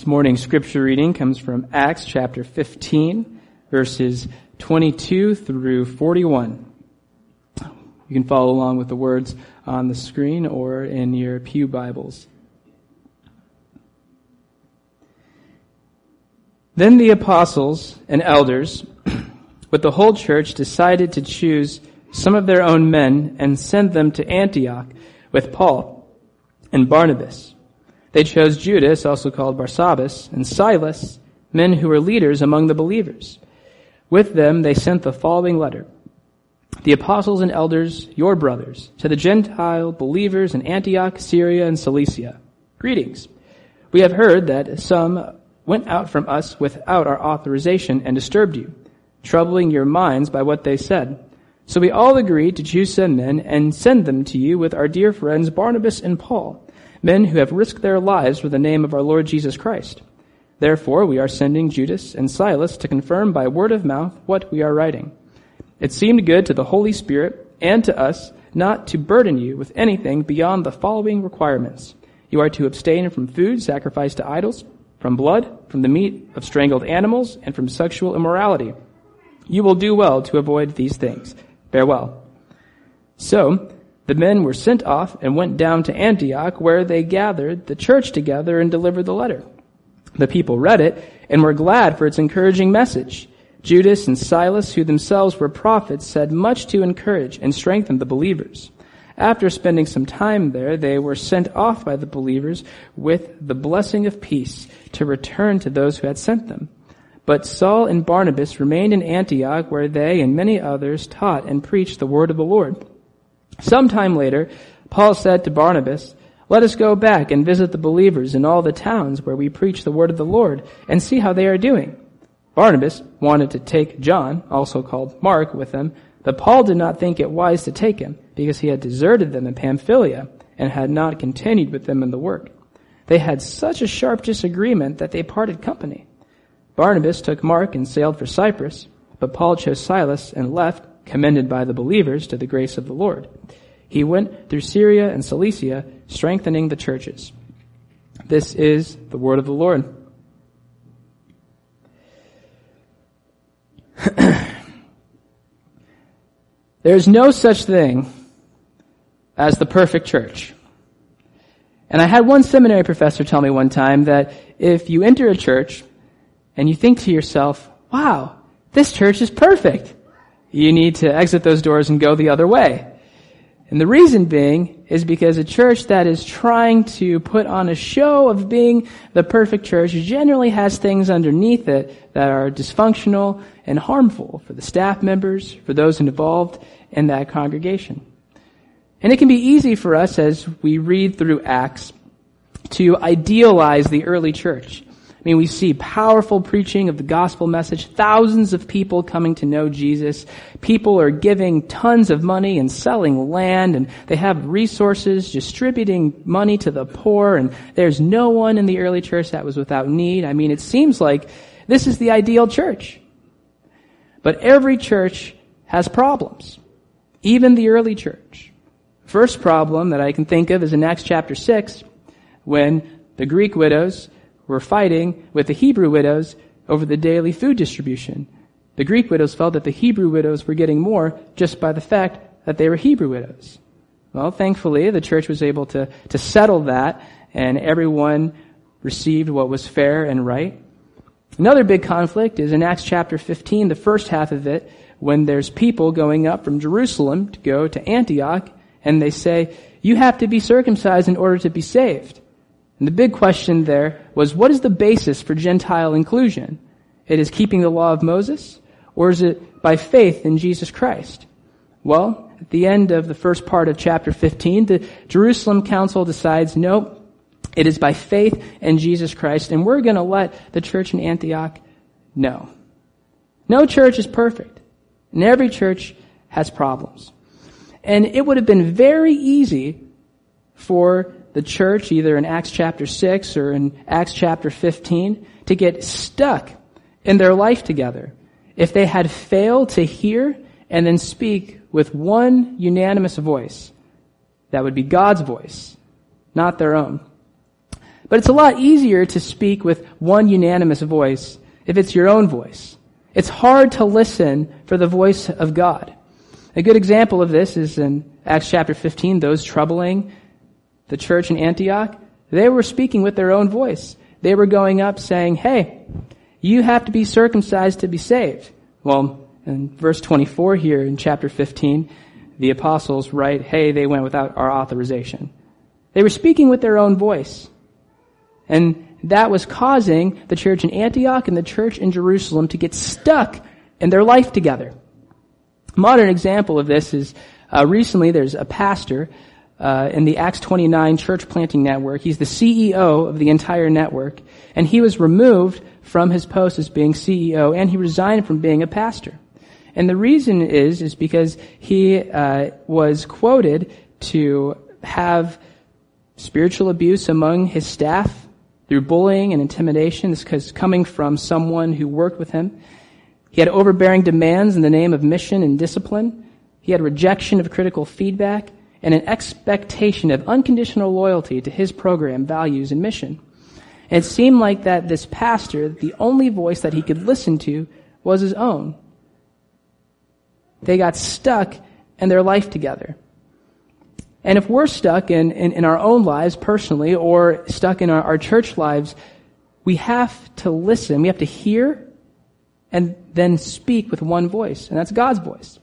This morning's scripture reading comes from Acts chapter 15, verses 22 through 41. You can follow along with the words on the screen or in your pew Bibles. Then the apostles and elders with the whole church decided to choose some of their own men and send them to Antioch with Paul and Barnabas. They chose Judas, also called Barsabbas, and Silas, men who were leaders among the believers. With them they sent the following letter. The apostles and elders, your brothers, to the Gentile believers in Antioch, Syria, and Cilicia. Greetings. We have heard that some went out from us without our authorization and disturbed you, troubling your minds by what they said. So we all agreed to choose some men and send them to you with our dear friends Barnabas and Paul, men who have risked their lives for the name of our Lord Jesus Christ. Therefore, we are sending Judas and Silas to confirm by word of mouth what we are writing. It seemed good to the Holy Spirit and to us not to burden you with anything beyond the following requirements. You are to abstain from food sacrificed to idols, from blood, from the meat of strangled animals, and from sexual immorality. You will do well to avoid these things. Farewell. So, the men were sent off and went down to Antioch, where they gathered the church together and delivered the letter. The people read it and were glad for its encouraging message. Judas and Silas, who themselves were prophets, said much to encourage and strengthen the believers. After spending some time there, they were sent off by the believers with the blessing of peace to return to those who had sent them. But Saul and Barnabas remained in Antioch, where they and many others taught and preached the word of the Lord. Some time later, Paul said to Barnabas, "Let us go back and visit the believers in all the towns where we preach the word of the Lord and see how they are doing." Barnabas wanted to take John, also called Mark, with them, but Paul did not think it wise to take him because he had deserted them in Pamphylia and had not continued with them in the work. They had such a sharp disagreement that they parted company. Barnabas took Mark and sailed for Cyprus, but Paul chose Silas and left, commended by the believers to the grace of the Lord. He went through Syria and Cilicia, strengthening the churches. This is the word of the Lord. There's no such thing as the perfect church. And I had one seminary professor tell me one time that if you enter a church and you think to yourself, wow, this church is perfect, you need to exit those doors and go the other way. And the reason being is because a church that is trying to put on a show of being the perfect church generally has things underneath it that are dysfunctional and harmful for the staff members, for those involved in that congregation. And it can be easy for us as we read through Acts to idealize the early church. I mean, we see powerful preaching of the gospel message, thousands of people coming to know Jesus. People are giving tons of money and selling land, and they have resources, distributing money to the poor, and there's no one in the early church that was without need. I mean, it seems like this is the ideal church. But every church has problems, even the early church. First problem that I can think of is in Acts chapter 6, when the Greek widows were fighting with the Hebrew widows over the daily food distribution. The Greek widows felt that the Hebrew widows were getting more just by the fact that they were Hebrew widows. Well, thankfully, the church was able to settle that, and everyone received what was fair and right. Another big conflict is in Acts chapter 15, the first half of it, when there's people going up from Jerusalem to go to Antioch, and they say, you have to be circumcised in order to be saved. And the big question there was, what is the basis for Gentile inclusion? It is keeping the law of Moses, or is it by faith in Jesus Christ? Well, at the end of the first part of chapter 15, the Jerusalem Council decides, no, it is by faith in Jesus Christ, and we're going to let the church in Antioch know. No church is perfect, and every church has problems. And it would have been very easy for the church, either in Acts chapter 6 or in Acts chapter 15, to get stuck in their life together if they had failed to hear and then speak with one unanimous voice. That would be God's voice, not their own. But it's a lot easier to speak with one unanimous voice if it's your own voice. It's hard to listen for the voice of God. A good example of this is in Acts chapter 15, those troubling the church in Antioch. They were speaking with their own voice. They were going up saying, hey, you have to be circumcised to be saved. Well, in verse 24 here in chapter 15, the apostles write, hey, they went without our authorization. They were speaking with their own voice. And that was causing the church in Antioch and the church in Jerusalem to get stuck in their life together. A modern example of this is recently there's a pastor in the Acts 29 church planting network. He's the CEO of the entire network, and he was removed from his post as being CEO, and he resigned from being a pastor. And the reason is because he was quoted to have spiritual abuse among his staff through bullying and intimidation. This is coming from someone who worked with him. He had overbearing demands in the name of mission and discipline. He had rejection of critical feedback and an expectation of unconditional loyalty to his program, values, and mission. And it seemed like that this pastor, the only voice that he could listen to was his own. They got stuck in their life together. And if we're stuck in our own lives personally or stuck in our church lives, we have to listen. We have to hear and then speak with one voice, and that's God's voice.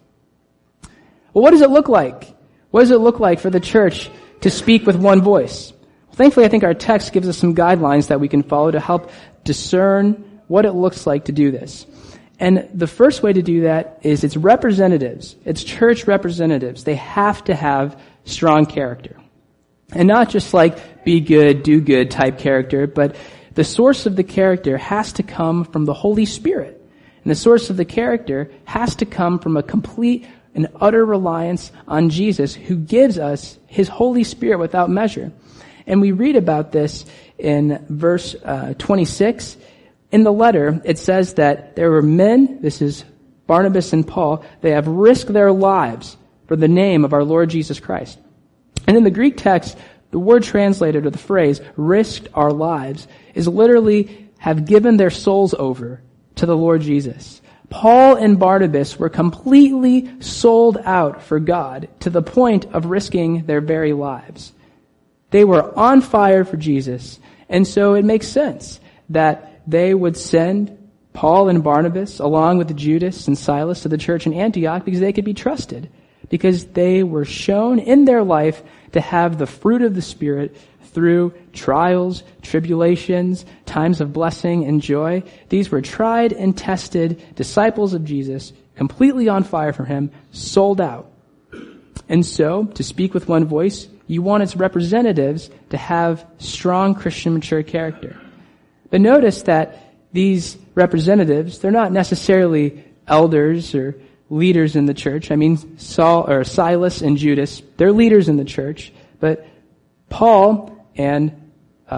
Well, what does it look like? What does it look like for the church to speak with one voice? Well, thankfully, I think our text gives us some guidelines that we can follow to help discern what it looks like to do this. And the first way to do that is it's representatives. It's church representatives. They have to have strong character. And not just like be good, do good type character, but the source of the character has to come from the Holy Spirit. And the source of the character has to come from a complete and utter reliance on Jesus, who gives us his Holy Spirit without measure. And we read about this in verse 26. In the letter, it says that there were men, this is Barnabas and Paul, they have risked their lives for the name of our Lord Jesus Christ. And in the Greek text, the word translated, or the phrase, risked our lives, is literally have given their souls over to the Lord Jesus. Paul and Barnabas were completely sold out for God to the point of risking their very lives. They were on fire for Jesus, and so it makes sense that they would send Paul and Barnabas along with Judas and Silas to the church in Antioch because they could be trusted, because they were shown in their life to have the fruit of the Spirit through trials, tribulations, times of blessing and joy. These were tried and tested disciples of Jesus, completely on fire for him, sold out. And so, to speak with one voice, you want its representatives to have strong Christian mature character. But notice that these representatives, they're not necessarily elders or leaders in the church. I mean, Silas and Judas, they're leaders in the church, but Paul and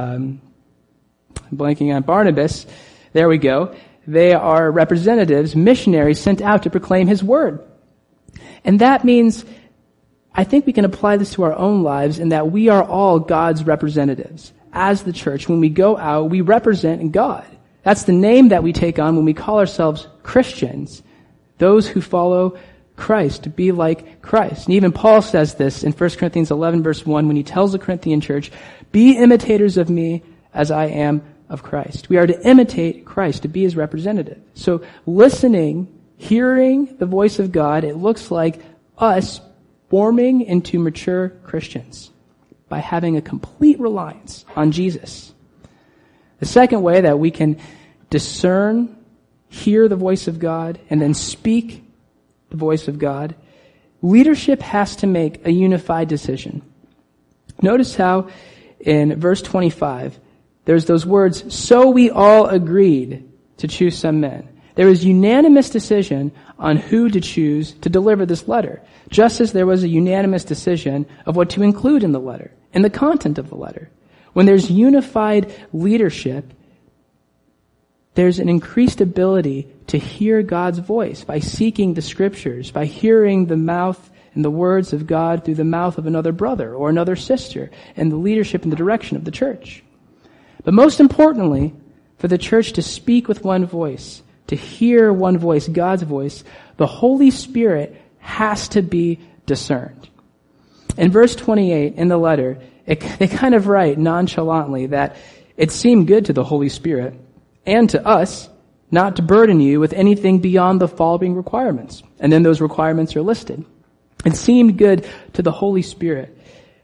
blanking on Barnabas, there we go, they are representatives, missionaries sent out to proclaim his word. And that means, I think we can apply this to our own lives in that we are all God's representatives. As the church, when we go out, we represent God. That's the name that we take on when we call ourselves Christians. Those who follow Christ, to be like Christ. And even Paul says this in 1 Corinthians 11 verse 1 when he tells the Corinthian church, be imitators of me as I am of Christ. We are to imitate Christ, to be his representative. So listening, hearing the voice of God, it looks like us forming into mature Christians by having a complete reliance on Jesus. The second way that we can discern, hear the voice of God, and then speak the voice of God, leadership has to make a unified decision. Notice how in verse 25, there's those words, so we all agreed to choose some men. There was unanimous decision on who to choose to deliver this letter, just as there was a unanimous decision of what to include in the letter, in the content of the letter. When there's unified leadership, there's an increased ability to hear God's voice by seeking the scriptures, by hearing the mouth and the words of God through the mouth of another brother or another sister, and the leadership and the direction of the church. But most importantly, for the church to speak with one voice, to hear one voice, God's voice, the Holy Spirit has to be discerned. In verse 28 in the letter, they kind of write nonchalantly that it seemed good to the Holy Spirit and to us not to burden you with anything beyond the following requirements. And then those requirements are listed. It seemed good to the Holy Spirit.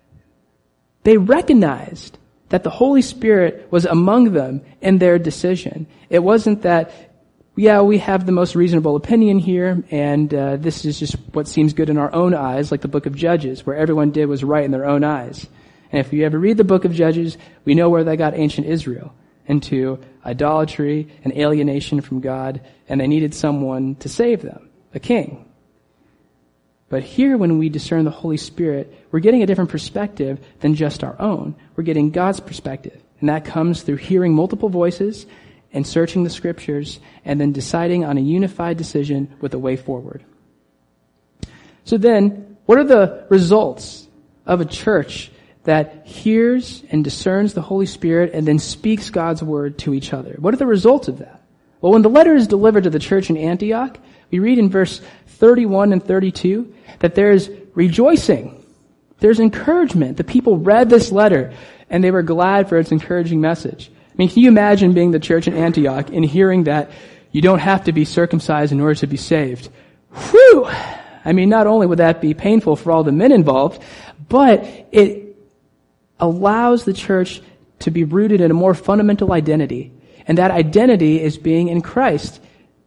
They recognized that the Holy Spirit was among them in their decision. It wasn't that, yeah, we have the most reasonable opinion here, and this is just what seems good in our own eyes, like the book of Judges, where everyone did was right in their own eyes. And if you ever read the book of Judges, we know where they got ancient Israel, into idolatry and alienation from God, and they needed someone to save them, a king. But here, when we discern the Holy Spirit, we're getting a different perspective than just our own. We're getting God's perspective. And that comes through hearing multiple voices and searching the scriptures and then deciding on a unified decision with a way forward. So then, what are the results of a church that hears and discerns the Holy Spirit and then speaks God's word to each other? What are the results of that? Well, when the letter is delivered to the church in Antioch, we read in verse 31 and 32 that there's rejoicing. There's encouragement. The people read this letter and they were glad for its encouraging message. I mean, can you imagine being the church in Antioch and hearing that you don't have to be circumcised in order to be saved? Whew! I mean, not only would that be painful for all the men involved, but it allows the church to be rooted in a more fundamental identity. And that identity is being in Christ.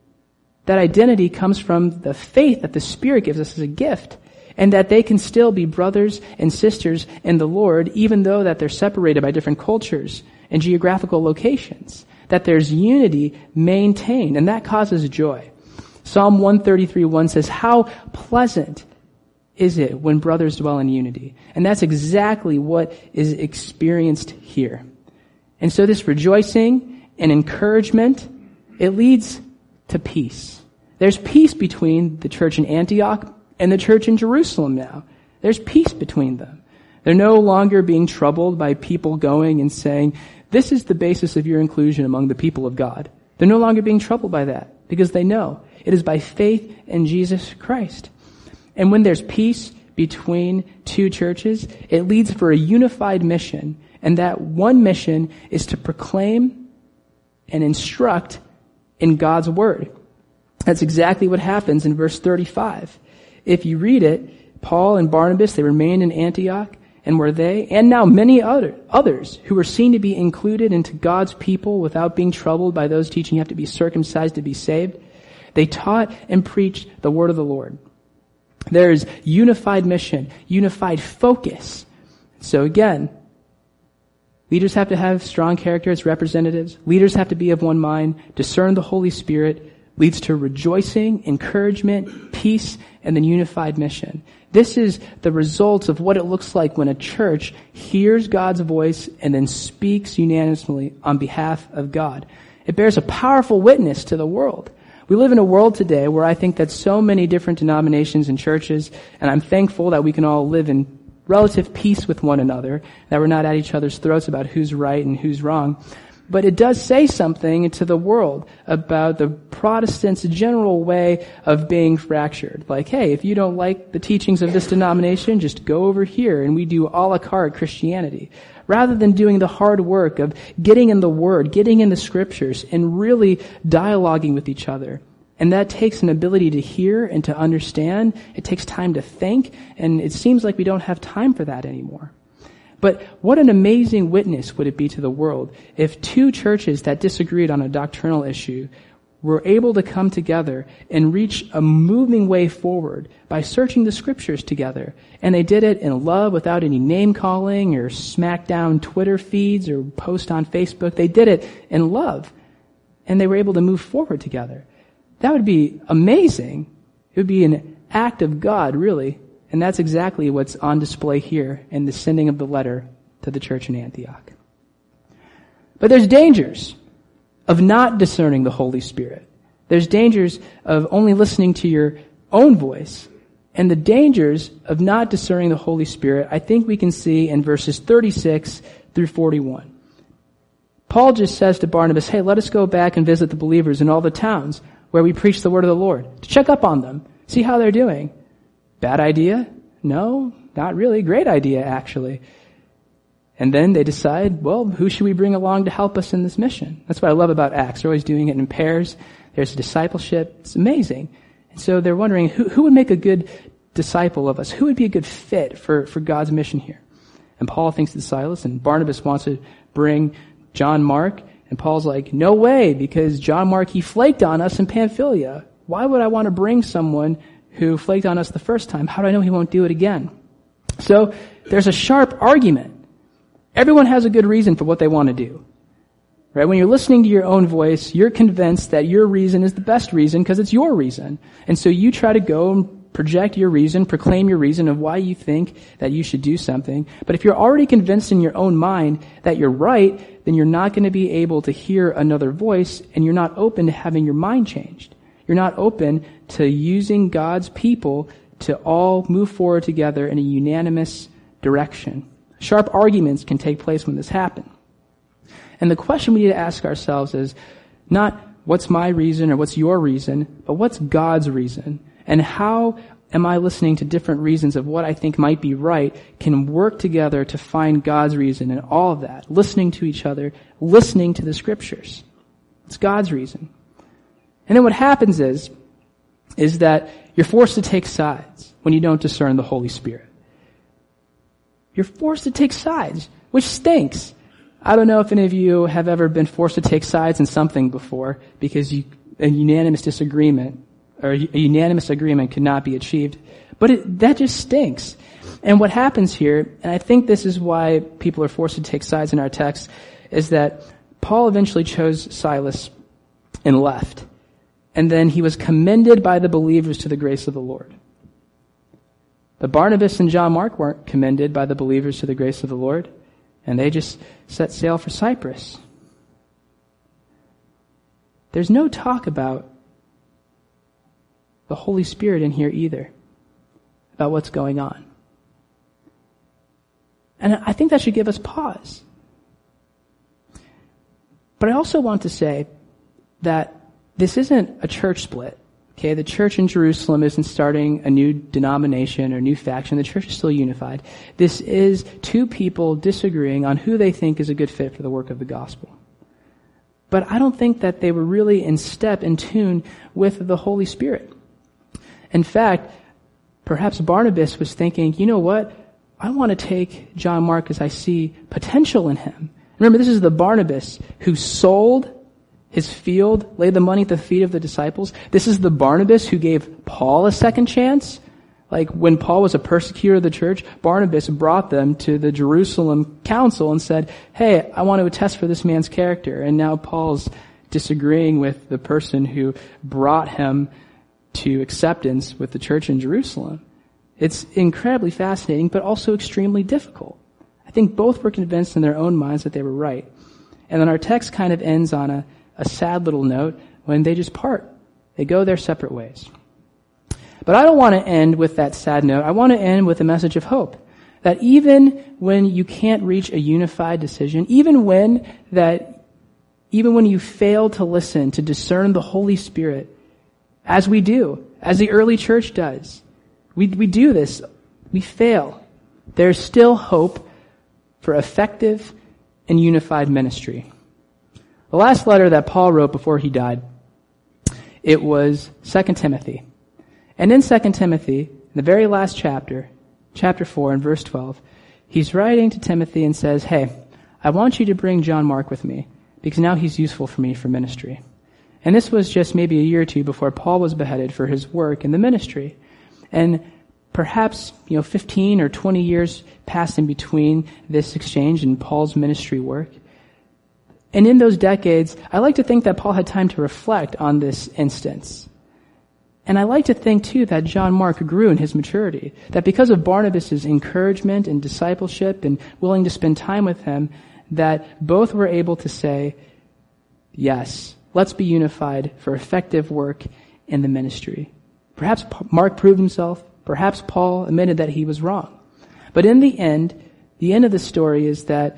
That identity comes from the faith that the Spirit gives us as a gift, and that they can still be brothers and sisters in the Lord, even though that they're separated by different cultures and geographical locations. That there's unity maintained, and that causes joy. Psalm 133:1 says, "How pleasant is it when brothers dwell in unity?" And that's exactly what is experienced here. And so this rejoicing and encouragement, it leads to peace. There's peace between the church in Antioch and the church in Jerusalem now. There's peace between them. They're no longer being troubled by people going and saying, this is the basis of your inclusion among the people of God. They're no longer being troubled by that because they know it is by faith in Jesus Christ. And when there's peace between two churches, it leads for a unified mission. And that one mission is to proclaim and instruct in God's word. That's exactly what happens in verse 35. If you read it, Paul and Barnabas, they remained in Antioch, and were they, and now many others who were seen to be included into God's people without being troubled by those teaching you have to be circumcised to be saved, they taught and preached the word of the Lord. There is unified mission, unified focus. So again, leaders have to have strong character as representatives. Leaders have to be of one mind, discern the Holy Spirit, leads to rejoicing, encouragement, peace, and then unified mission. This is the results of what it looks like when a church hears God's voice and then speaks unanimously on behalf of God. It bears a powerful witness to the world. We live in a world today where I think that so many different denominations and churches, and I'm thankful that we can all live in relative peace with one another, that we're not at each other's throats about who's right and who's wrong. But it does say something to the world about the Protestants' general way of being fractured. Like, hey, if you don't like the teachings of this denomination, just go over here and we do a la carte Christianity. Rather than doing the hard work of getting in the Word, getting in the Scriptures, and really dialoguing with each other. And that takes an ability to hear and to understand. It takes time to think, and it seems like we don't have time for that anymore. But what an amazing witness would it be to the world if two churches that disagreed on a doctrinal issue were able to come together and reach a moving way forward by searching the scriptures together. And they did it in love without any name calling or smack down Twitter feeds or post on Facebook. They did it in love. And they were able to move forward together. That would be amazing. It would be an act of God, really. And that's exactly what's on display here in the sending of the letter to the church in Antioch. But there's dangers of not discerning the Holy Spirit. There's dangers of only listening to your own voice. And the dangers of not discerning the Holy Spirit, I think we can see in verses 36 through 41. Paul just says to Barnabas, hey, let us go back and visit the believers in all the towns where we preach the word of the Lord, to check up on them, see how they're doing. Bad idea? No, not really. Great idea, actually. And then they decide, well, who should we bring along to help us in this mission? That's what I love about Acts. They're always doing it in pairs. There's discipleship. It's amazing. And so they're wondering, who would make a good disciple of us? Who would be a good fit for God's mission here? And Paul thinks it's Silas, and Barnabas wants to bring John Mark. And Paul's like, no way, because John Mark, he flaked on us in Pamphylia. Why would I want to bring someone who flaked on us the first time? How do I know he won't do it again? So there's a sharp argument. Everyone has a good reason for what they want to do. Right? When you're listening to your own voice, you're convinced that your reason is the best reason because it's your reason. And so you try to go and project your reason, proclaim your reason of why you think that you should do something. But if you're already convinced in your own mind that you're right, then you're not going to be able to hear another voice, and you're not open to having your mind changed. You're not open to using God's people to all move forward together in a unanimous direction. Sharp arguments can take place when this happens. And the question we need to ask ourselves is not what's my reason or what's your reason, but what's God's reason? And how am I listening to different reasons of what I think might be right can work together to find God's reason in all of that, listening to each other, listening to the scriptures. It's God's reason. And then what happens is that you're forced to take sides when you don't discern the Holy Spirit. You're forced to take sides, which stinks. I don't know if any of you have ever been forced to take sides in something before because a unanimous disagreement or a unanimous agreement could not be achieved. But that just stinks. And what happens here, and I think this is why people are forced to take sides in our text, is that Paul eventually chose Silas and left. And then he was commended by the believers to the grace of the Lord. But Barnabas and John Mark weren't commended by the believers to the grace of the Lord, and they just set sail for Cyprus. There's no talk about the Holy Spirit in here either, about what's going on. And I think that should give us pause. But I also want to say that this isn't a church split. Okay, the church in Jerusalem isn't starting a new denomination or new faction. The church is still unified. This is two people disagreeing on who they think is a good fit for the work of the gospel. But I don't think that they were really in step, in tune with the Holy Spirit. In fact, perhaps Barnabas was thinking, you know what? I want to take John Mark because I see potential in him. Remember, this is the Barnabas who sold his field, laid the money at the feet of the disciples. This is the Barnabas who gave Paul a second chance. Like when Paul was a persecutor of the church, Barnabas brought them to the Jerusalem council and said, hey, I want to attest for this man's character. And now Paul's disagreeing with the person who brought him to acceptance with the church in Jerusalem. It's incredibly fascinating, but also extremely difficult. I think both were convinced in their own minds that they were right. And then our text kind of ends on a sad little note when they just part. They go their separate ways. But I don't want to end with that sad note. I want to end with a message of hope. That even when you can't reach a unified decision, even when you fail to listen, to discern the Holy Spirit, as we do, as the early church does, we do this, we fail. There's still hope for effective and unified ministry. The last letter that Paul wrote before he died, it was 2 Timothy. And in 2 Timothy, in the very last chapter 4 and verse 12, he's writing to Timothy and says, hey, I want you to bring John Mark with me because now he's useful for me for ministry. And this was just maybe a year or two before Paul was beheaded for his work in the ministry. And perhaps, 15 or 20 years passed in between this exchange and Paul's ministry work. And in those decades, I like to think that Paul had time to reflect on this instance. And I like to think, too, that John Mark grew in his maturity. That because of Barnabas' encouragement and discipleship and willing to spend time with him, that both were able to say, yes, let's be unified for effective work in the ministry. Perhaps Mark proved himself. Perhaps Paul admitted that he was wrong. But in the end of the story is that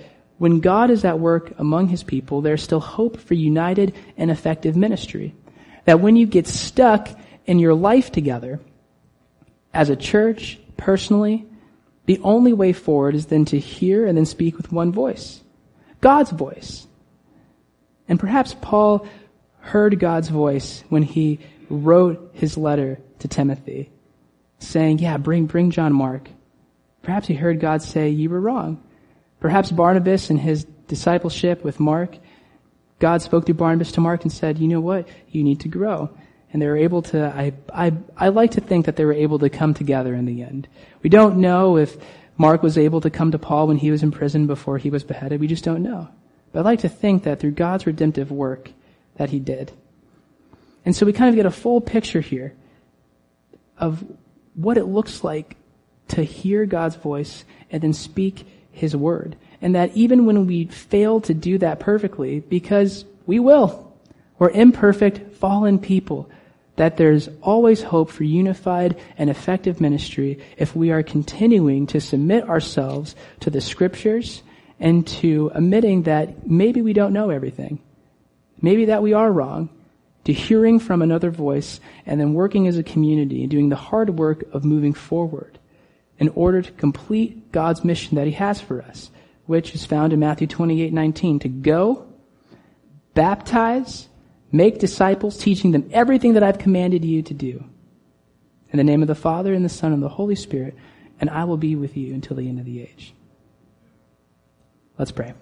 when God is at work among his people, there's still hope for united and effective ministry. That when you get stuck in your life together, as a church, personally, the only way forward is then to hear and then speak with one voice. God's voice. And perhaps Paul heard God's voice when he wrote his letter to Timothy, saying, yeah, bring John Mark. Perhaps he heard God say, you were wrong. Perhaps Barnabas in his discipleship with Mark, God spoke through Barnabas to Mark and said, you know what? You need to grow. And they were able to, I like to think that they were able to come together in the end. We don't know if Mark was able to come to Paul when he was in prison before he was beheaded. We just don't know. But I'd like to think that through God's redemptive work that he did. And so we kind of get a full picture here of what it looks like to hear God's voice and then speak his word. And that even when we fail to do that perfectly, because we will, we're imperfect, fallen people, that there's always hope for unified and effective ministry if we are continuing to submit ourselves to the scriptures and to admitting that maybe we don't know everything. Maybe that we are wrong, to hearing from another voice and then working as a community and doing the hard work of moving forward in order to complete God's mission that he has for us, which is found in Matthew 28:19, to go, baptize, make disciples, teaching them everything that I've commanded you to do. In the name of the Father, and the Son, and the Holy Spirit, and I will be with you until the end of the age. Let's pray.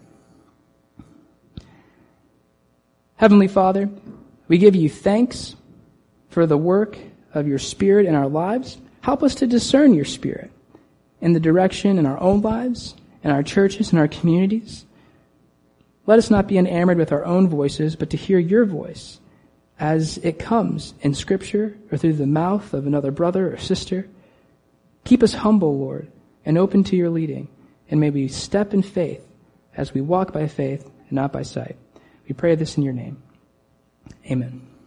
Heavenly Father, we give you thanks for the work of your Spirit in our lives. Help us to discern your Spirit in the direction in our own lives, in our churches, in our communities. Let us not be enamored with our own voices, but to hear your voice as it comes in Scripture or through the mouth of another brother or sister. Keep us humble, Lord, and open to your leading. And may we step in faith as we walk by faith and not by sight. We pray this in your name. Amen.